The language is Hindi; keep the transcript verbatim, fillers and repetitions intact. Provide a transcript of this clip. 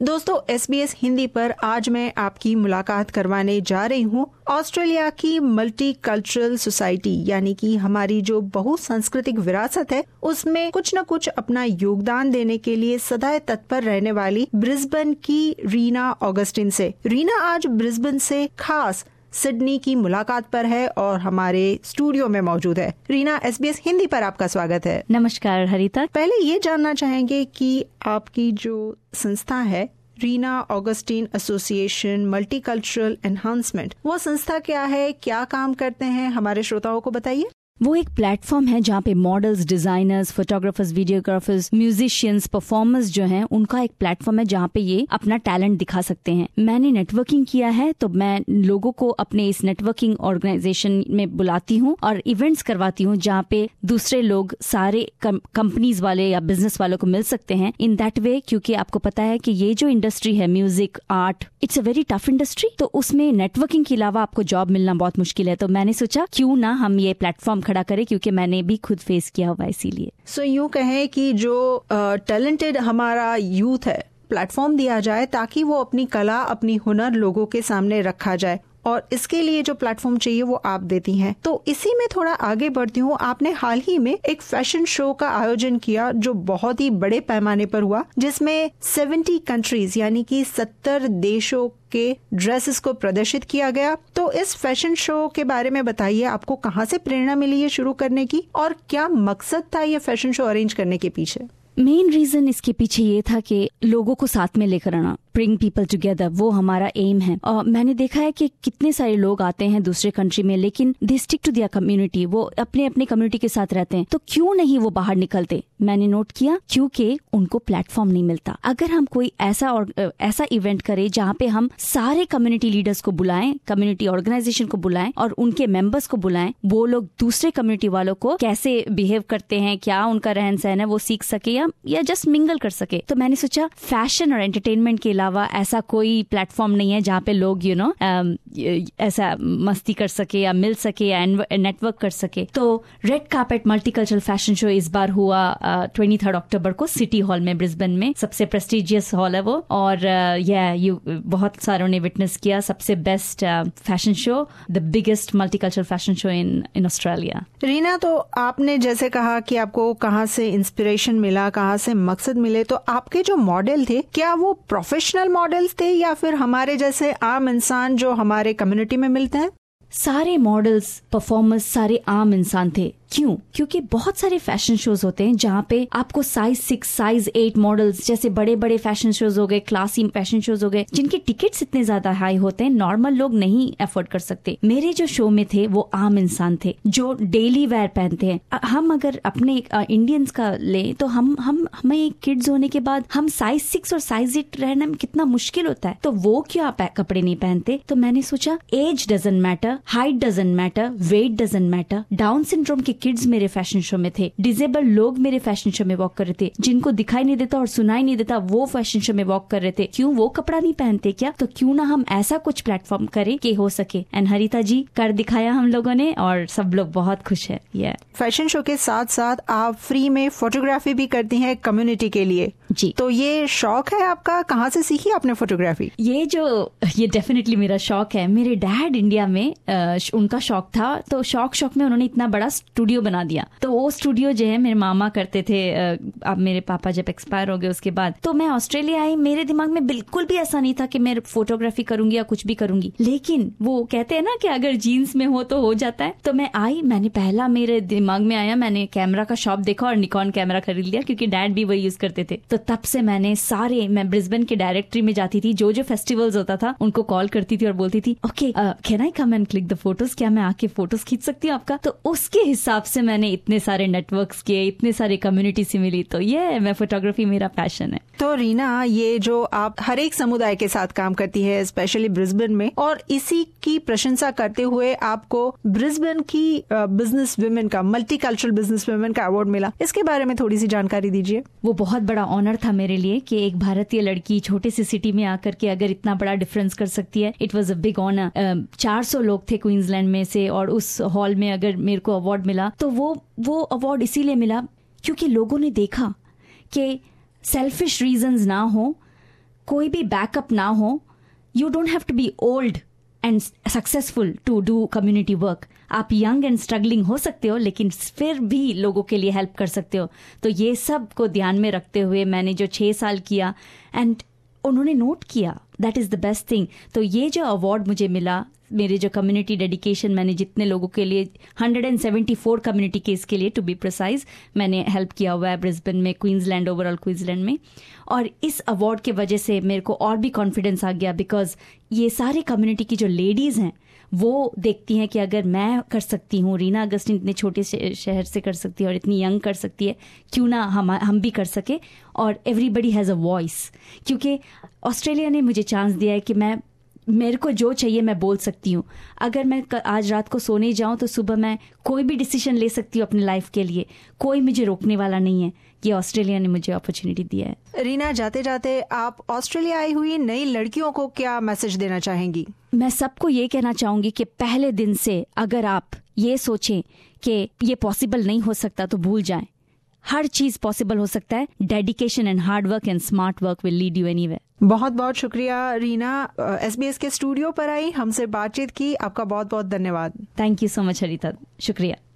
दोस्तों, एस बी एस हिंदी पर आज मैं आपकी मुलाकात करवाने जा रही हूँ ऑस्ट्रेलिया की मल्टी कल्चरल सोसाइटी, यानी कि हमारी जो बहुसांस्कृतिक विरासत है उसमें कुछ न कुछ अपना योगदान देने के लिए सदैव तत्पर रहने वाली ब्रिस्बेन की रीना ऑगस्टिन से। रीना आज ब्रिस्बेन से खास सिडनी की मुलाकात पर है और हमारे स्टूडियो में मौजूद है। Reena, S B S Hindi पर आपका स्वागत है। नमस्कार हरिता। पहले ये जानना चाहेंगे कि आपकी जो संस्था है Reena Augustine association multicultural enhancement, वो संस्था क्या है, क्या काम करते हैं, हमारे श्रोताओं को बताइए। वो एक प्लेटफॉर्म है जहाँ पे models, designers, photographers, videographers, musicians, performers जो हैं उनका एक प्लेटफॉर्म है जहाँ पे ये अपना टैलेंट दिखा सकते हैं। मैंने नेटवर्किंग किया है तो मैं लोगों को अपने इस नेटवर्किंग ऑर्गेनाइजेशन में बुलाती हूँ और इवेंट्स करवाती हूँ जहाँ पे दूसरे लोग, सारे कंपनीज वाले या बिजनेस वालों को मिल सकते हैं इन दैट वे, क्योंकि आपको पता है कि ये जो इंडस्ट्री है music, art, it's a very tough industry, तो उसमें नेटवर्किंग के अलावा आपको जॉब मिलना बहुत मुश्किल है। तो मैंने सोचा क्यों ना हम ये प्लेटफॉर्म खड़ा करें, क्योंकि मैंने भी खुद फेस किया हुआ इसीलिए। सो so, यूं कहें कि जो टैलेंटेड uh, हमारा यूथ है, प्लेटफॉर्म दिया जाए ताकि वो अपनी कला, अपनी हुनर लोगों के सामने रखा जाए, और इसके लिए जो प्लेटफॉर्म चाहिए वो आप देती हैं। तो इसी में थोड़ा आगे बढ़ती हूँ। आपने हाल ही में एक फैशन शो का आयोजन किया जो बहुत ही बड़े पैमाने पर हुआ, जिसमें सत्तर कंट्रीज यानी कि सत्तर देशों के ड्रेसेस को प्रदर्शित किया गया। तो इस फैशन शो के बारे में बताइए, आपको कहाँ से प्रेरणा मिली ये शुरू करने की और क्या मकसद था ये फैशन शो अरेंज करने के पीछे? मेन रीजन इसके पीछे ये था कि लोगों को साथ में लेकर आना, ब्रिंग पीपल टुगेदर, वो हमारा एम है। और मैंने देखा है कि कितने सारे लोग आते हैं दूसरे कंट्री में, लेकिन they stick to their community, वो अपने अपने कम्युनिटी के साथ रहते हैं। तो क्यों नहीं वो बाहर निकलते? मैंने नोट किया क्योंकि उनको प्लेटफॉर्म नहीं मिलता। अगर हम कोई ऐसा और ऐसा इवेंट करें जहाँ पे हम सारे कम्युनिटी लीडर्स को बुलाएं, कम्युनिटी ऑर्गेनाइजेशन को बुलाएं और उनके मेंबर्स को बुलाएं, वो लोग दूसरे कम्युनिटी वालों को कैसे बिहेव करते हैं, क्या उनका रहन सहन है, वो सीख सके या, या जस्ट मिंगल कर सके। तो मैंने सोचा फैशन और एंटरटेनमेंट के अलावा ऐसा कोई प्लेटफॉर्म नहीं है जहाँ पे लोग यू नो ऐसा मस्ती कर सके या मिल सके या नेटवर्क कर सके। तो red carpet multicultural fashion show इस बार हुआ ट्वेंटी थर्ड अक्टूबर को सिटी हॉल में, ब्रिस्बेन में। सबसे प्रेस्टिजियस हॉल है वो, और या uh, यू बहुत सारों ने विटनेस किया। सबसे best fashion show, the biggest multicultural fashion show in in Australia. Reena, तो आपने जैसे कहा कि आपको कहाँ से इंस्पिरेशन मिला, कहाँ से मकसद मिले, तो आपके जो मॉडल थे क्या वो प्रोफेशनल मॉडल्स थे या फिर हमारे जैसे आम इंसान जो हमारे कम्युनिटी में मिलते हैं? सारे मॉडल्स, परफॉर्मर्स सारे आम इंसान थे। क्यों? क्योंकि बहुत सारे फैशन शोज होते हैं जहाँ पे आपको size six, size eight models, जैसे बड़े बड़े फैशन शोज हो गए, क्लासी फैशन शोज हो गए, जिनके टिकट्स इतने ज्यादा हाई होते हैं, नॉर्मल लोग नहीं अफोर्ड कर सकते। मेरे जो शो में थे वो आम इंसान थे जो डेली वेयर पहनते हैं। हम अगर अपने इंडियंस का ले तो हम हम हमें किड्स होने के बाद हम साइज सिक्स और साइज एट रहना में कितना मुश्किल होता है, तो वो क्यों कपड़े नहीं पहनते? तो मैंने सोचा age doesn't matter, height doesn't matter, weight doesn't matter. Down syndrome के किड्स मेरे फैशन शो में थे, डिसेबल लोग मेरे फैशन शो में वॉक कर रहे थे, जिनको दिखाई नहीं देता और सुनाई नहीं देता वो फैशन शो में वॉक कर रहे थे। क्यों वो कपड़ा नहीं पहनते क्या? तो क्यों ना हम ऐसा कुछ प्लेटफॉर्म करें कि हो सके। एंड हरिता जी, कर दिखाया हम लोगों ने और सब लोग बहुत खुश है। yeah. फैशन शो के साथ साथ आप फ्री में फोटोग्राफी भी करती हैं कम्युनिटी के लिए जी। तो ये शौक है आपका, कहाँ से सीखी आपने फोटोग्राफी? ये जो ये डेफिनेटली मेरा शौक है। मेरे डैड इंडिया में आ, उनका शौक था, तो शौक शौक में उन्होंने इतना बड़ा स्टूडियो बना दिया। तो वो स्टूडियो जो है मेरे मामा करते थे। अब मेरे पापा जब एक्सपायर हो गए उसके बाद तो मैं ऑस्ट्रेलिया आई। मेरे दिमाग में बिल्कुल भी ऐसा नहीं था कि मैं फोटोग्राफी करूंगी या कुछ भी करूंगी, लेकिन वो कहते हैं ना कि अगर जीन्स में हो तो हो जाता है। तो मैं आई, मैंने पहला मेरे दिमाग में आया, मैंने कैमरा का शॉप देखा और निकॉन कैमरा खरीद लिया, क्योंकि डैड भी वही यूज करते थे। तो तब से मैंने सारे, मैं ब्रिस्बेन के डायरेक्टरी में जाती थी, जो जो फेस्टिवल्स होता था उनको कॉल करती थी और बोलती थी okay can I come and click the photos, क्या मैं आके फोटोज खींच सकती हूँ आपका? तो उसके हिसाब से मैंने इतने सारे नेटवर्क्स किए, इतने सारे कम्युनिटी से मिली। तो ये मैं फोटोग्राफी मेरा पैशन है। तो रीना, ये जो आप हर एक समुदाय के साथ काम करती है, स्पेशली ब्रिस्बेन में, और इसी की प्रशंसा करते हुए आपको ब्रिस्बेन की बिजनेस वुमेन का, मल्टीकल्चरल बिजनेस वुमेन का अवार्ड मिला, इसके बारे में थोड़ी सी जानकारी दीजिए। वो बहुत बड़ा ऑनर था मेरे लिए कि एक भारतीय लड़की छोटे से सिटी में आकर के अगर इतना बड़ा डिफरेंस कर सकती है। It was a big honour. चार सौ लोग थे क्वींसलैंड में से, और उस हॉल में अगर मेरे को अवार्ड मिला तो वो वो अवार्ड इसीलिए मिला क्योंकि लोगों ने देखा कि सेल्फिश रीजंस ना हो, कोई भी बैकअप ना हो, you don't have to be old and successful to do community work. आप यंग एंड स्ट्रगलिंग हो सकते हो, लेकिन फिर भी लोगों के लिए हेल्प कर सकते हो. तो ये सब को ध्यान में रखते हुए मैंने जो छः साल किया, एंड उन्होंने नोट किया, that is the best thing. तो ये जो अवार्ड मुझे मिला, मेरे जो कम्युनिटी डेडिकेशन, मैंने जितने लोगों के लिए one hundred seventy four community case के लिए टू बी प्रिसाइज मैंने हेल्प किया हुआ है ब्रिस्बेन में, क्वींसलैंड, ओवरऑल क्वींसलैंड में. और इस अवार्ड के वजह से मेरे को और भी कॉन्फिडेंस आ गया, बिकॉज ये सारे कम्युनिटी की जो लेडीज़ हैं वो देखती हैं कि अगर मैं कर सकती हूँ, रीना अगस्टिन इतने छोटे शहर से कर सकती है और इतनी यंग कर सकती है, क्यों ना हम हम भी कर सके. और एवरीबडी हैज़ अ वॉइस, क्योंकि ऑस्ट्रेलिया ने मुझे चांस दिया है कि मैं, मेरे को जो चाहिए मैं बोल सकती हूँ. अगर मैं आज रात को सोने जाऊँ तो सुबह मैं कोई भी डिसीजन ले सकती हूँ अपनी लाइफ के लिए, कोई मुझे रोकने वाला नहीं है. ये ऑस्ट्रेलिया ने मुझे अपॉर्चुनिटी दिया है. रीना, जाते जाते आप ऑस्ट्रेलिया आई हुई नई लड़कियों को क्या मैसेज देना चाहेंगी? मैं सबको ये कहना चाहूंगी कि पहले दिन से अगर आप ये सोचें कि ये पॉसिबल नहीं हो सकता तो भूल जाएं. हर चीज पॉसिबल हो सकता है. Dedication and hard work and smart work will lead you anywhere. बहुत बहुत शुक्रिया रीना, एसबीएस के स्टूडियो पर आई, हमसे बातचीत की. आपका बहुत बहुत धन्यवाद. Thank you so much Haritha, शुक्रिया.